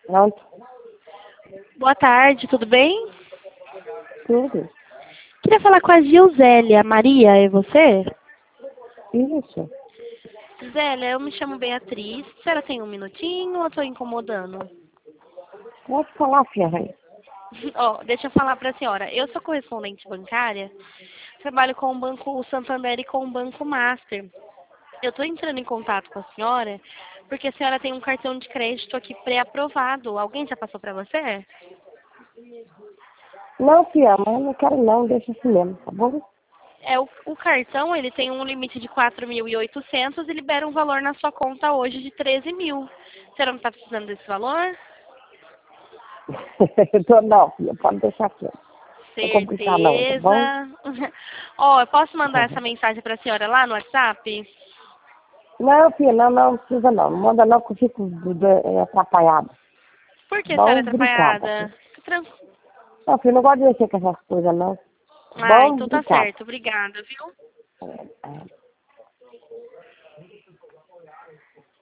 Pronto, Boa tarde, tudo bem? tudo. Queria falar com a Gilzélia. Maria, é você? Isso. Zélia, eu me chamo Beatriz. A senhora tem um minutinho ou estou incomodando? Pode falar, filha. Ó, deixa eu falar para a senhora. Eu sou correspondente bancária, trabalho com o Banco Santander e com o Banco Master. Eu estou entrando em contato com a senhora porque a senhora tem um cartão de crédito aqui pré-aprovado. Alguém já passou para você? Não, filha, mas não quero não, deixa assim mesmo, tá bom? O cartão, ele tem um limite de 4.800 e libera um valor na sua conta hoje de 13 mil. A senhora não está precisando desse valor? Não, filha, pode deixar aqui. Não complicar não, tá bom? Certeza. Ó, eu posso mandar essa mensagem para a senhora lá no WhatsApp? Não, filha, não precisa não. Não manda não que eu fico atrapalhada. Por que a senhora é Bom, obrigada, filha. atrapalhada? Não, filha, não gosto de mexer com essas coisas não. Ah, Bom, então tá obrigada. certo. Obrigada, viu? É.